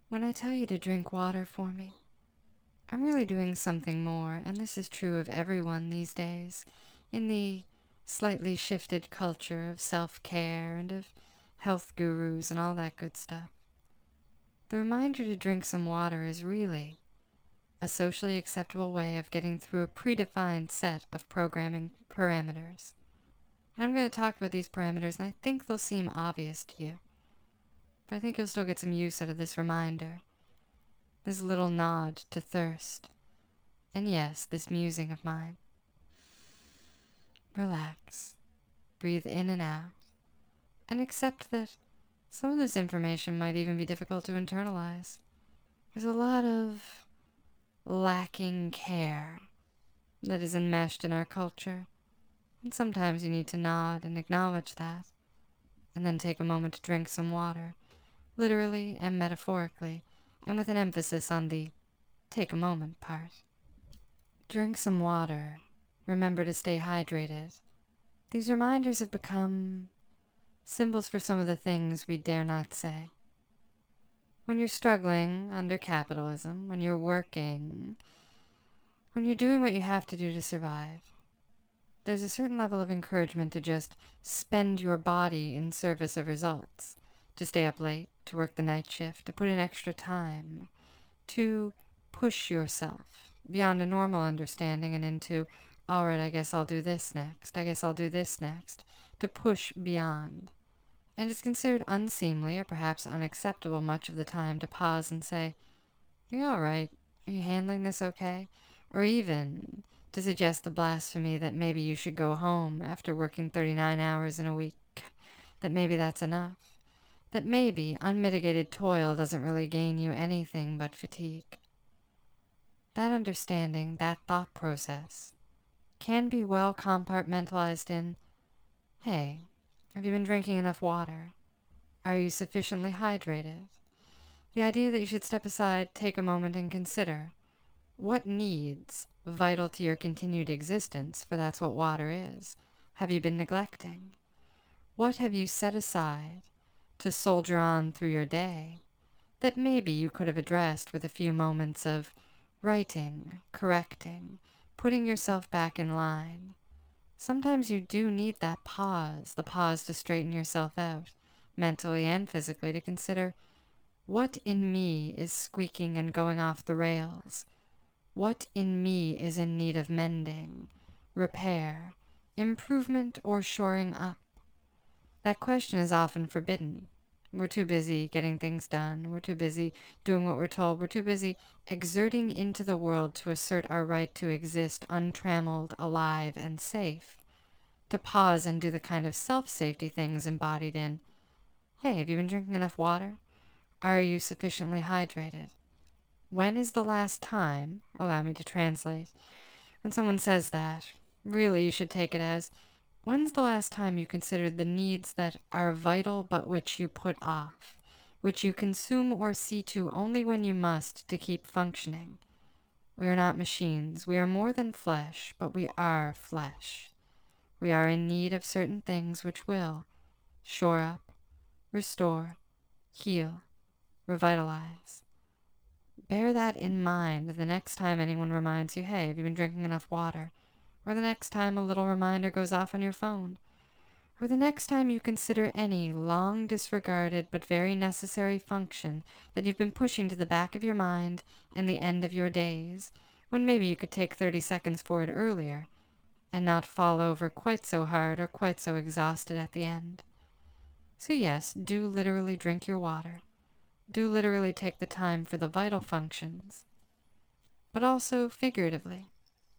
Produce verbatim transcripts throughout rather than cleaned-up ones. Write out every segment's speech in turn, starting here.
When I tell you to drink water for me, I'm really doing something more, and this is true of everyone these days, in the slightly shifted culture of self-care and of health gurus and all that good stuff. The reminder to drink some water is really a socially acceptable way of getting through a predefined set of programming parameters. And I'm going to talk about these parameters, and I think they'll seem obvious to you, but I think you'll still get some use out of this reminder, this little nod to thirst. And yes, this musing of mine. Relax. Breathe in and out. And accept that some of this information might even be difficult to internalize. There's a lot of lacking care that is enmeshed in our culture. And sometimes you need to nod and acknowledge that. And then take a moment to drink some water. Literally and metaphorically. And with an emphasis on the take a moment part. Drink some water. Remember to stay hydrated. These reminders have become symbols for some of the things we dare not say. When you're struggling under capitalism, when you're working, when you're doing what you have to do to survive, there's a certain level of encouragement to just spend your body in service of results, to stay up late, to work the night shift, to put in extra time, to push yourself beyond a normal understanding and into, all right, I guess I'll do this next, I guess I'll do this next, to push beyond. And it's considered unseemly or perhaps unacceptable much of the time to pause and say, are you all right? Are you handling this okay? Or even to suggest the blasphemy that maybe you should go home after working thirty-nine hours in a week, that maybe that's enough, that maybe unmitigated toil doesn't really gain you anything but fatigue. That understanding, that thought process, can be well compartmentalized in, hey, have you been drinking enough water? Are you sufficiently hydrated? The idea that you should step aside, take a moment, and consider what needs, vital to your continued existence, for that's what water is, have you been neglecting? What have you set aside to soldier on through your day that maybe you could have addressed with a few moments of writing, correcting, putting yourself back in line? Sometimes you do need that pause, the pause to straighten yourself out, mentally and physically, to consider, what in me is squeaking and going off the rails? What in me is in need of mending, repair, improvement, or shoring up? That question is often forbidden. We're too busy getting things done. We're too busy doing what we're told. We're too busy exerting into the world to assert our right to exist untrammeled, alive, and safe. To pause and do the kind of self-safety things embodied in, hey, have you been drinking enough water? Are you sufficiently hydrated? When is the last time, allow me to translate, when someone says that, really you should take it as, when's the last time you considered the needs that are vital but which you put off, which you consume or see to only when you must to keep functioning? We are not machines. We are more than flesh, but we are flesh. We are in need of certain things which will shore up, restore, heal, revitalize. Bear that in mind the next time anyone reminds you, hey, have you been drinking enough water? Or the next time a little reminder goes off on your phone. Or the next time you consider any long disregarded but very necessary function that you've been pushing to the back of your mind and the end of your days, when maybe you could take thirty seconds for it earlier and not fall over quite so hard or quite so exhausted at the end. So yes, do literally drink your water. Do literally take the time for the vital functions, but also figuratively.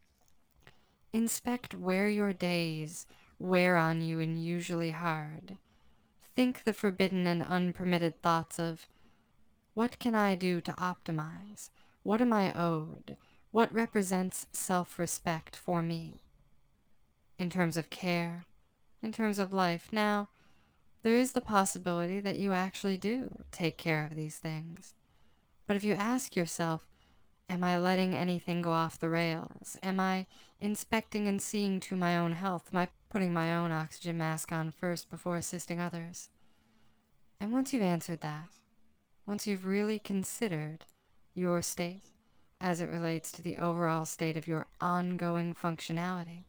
Inspect where your days wear on you and usually hard. Think the forbidden and unpermitted thoughts of, what can I do to optimize? What am I owed? What represents self-respect for me? In terms of care, in terms of life. Now, there is the possibility that you actually do take care of these things. But if you ask yourself, am I letting anything go off the rails? Am I inspecting and seeing to my own health? Am I putting my own oxygen mask on first before assisting others? And once you've answered that, once you've really considered your state as it relates to the overall state of your ongoing functionality.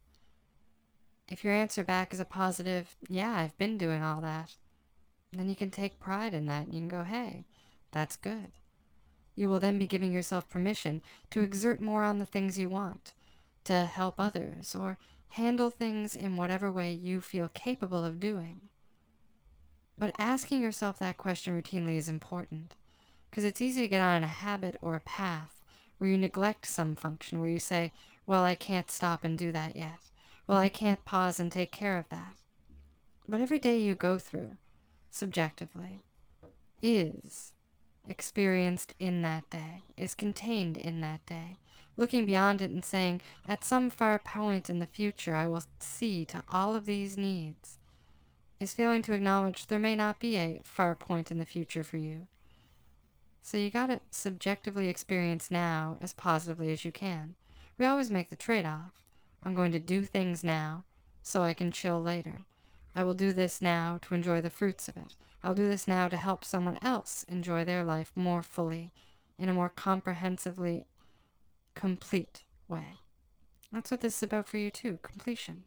If your answer back is a positive, yeah, I've been doing all that, then you can take pride in that. You can go, hey, that's good. You will then be giving yourself permission to exert more on the things you want, to help others, or handle things in whatever way you feel capable of doing. But asking yourself that question routinely is important, because it's easy to get on a habit or a path where you neglect some function, where you say, well, I can't stop and do that yet. Well, I can't pause and take care of that. But every day you go through, subjectively, is experienced in that day, is contained in that day. Looking beyond it and saying, at some far point in the future I will see to all of these needs, is failing to acknowledge there may not be a far point in the future for you. So you gotta subjectively experience now as positively as you can. We always make the trade-off. I'm going to do things now so I can chill later. I will do this now to enjoy the fruits of it. I'll do this now to help someone else enjoy their life more fully, in a more comprehensively complete way. That's what this is about for you too, completion.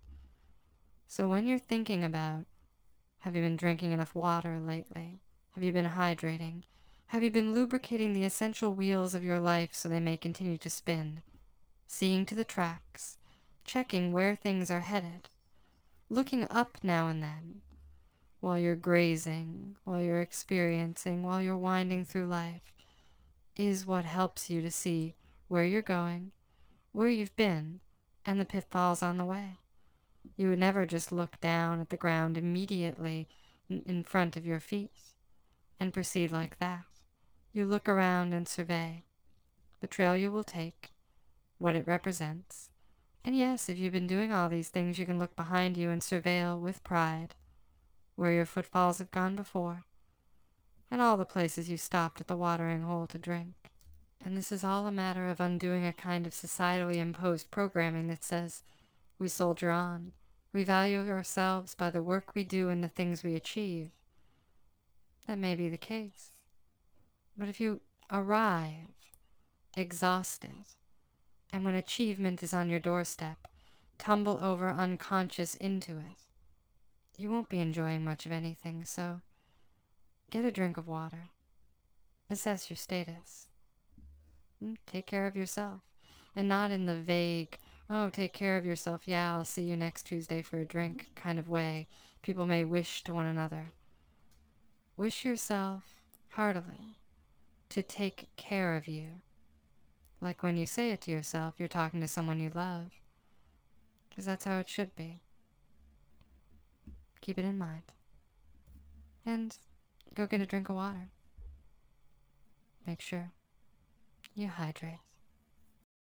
So when you're thinking about, have you been drinking enough water lately? Have you been hydrating? Have you been lubricating the essential wheels of your life so they may continue to spin? Seeing to the tracks, checking where things are headed, looking up now and then, while you're grazing, while you're experiencing, while you're winding through life, is what helps you to see where you're going, where you've been, and the pitfalls on the way. You would never just look down at the ground immediately in front of your feet and proceed like that. You look around and survey the trail you will take, what it represents. And yes, if you've been doing all these things, you can look behind you and surveil with pride where your footfalls have gone before, and all the places you stopped at the watering hole to drink. And this is all a matter of undoing a kind of societally imposed programming that says we soldier on, we value ourselves by the work we do and the things we achieve. That may be the case. But if you arrive exhausted, and when achievement is on your doorstep, tumble over unconscious into it, you won't be enjoying much of anything, so get a drink of water. Assess your status. Take care of yourself. And not in the vague, oh, take care of yourself, yeah, I'll see you next Tuesday for a drink kind of way people may wish to one another. Wish yourself heartily to take care of you. Like when you say it to yourself, you're talking to someone you love. Because that's how it should be. Keep it in mind. And go get a drink of water. Make sure you hydrate.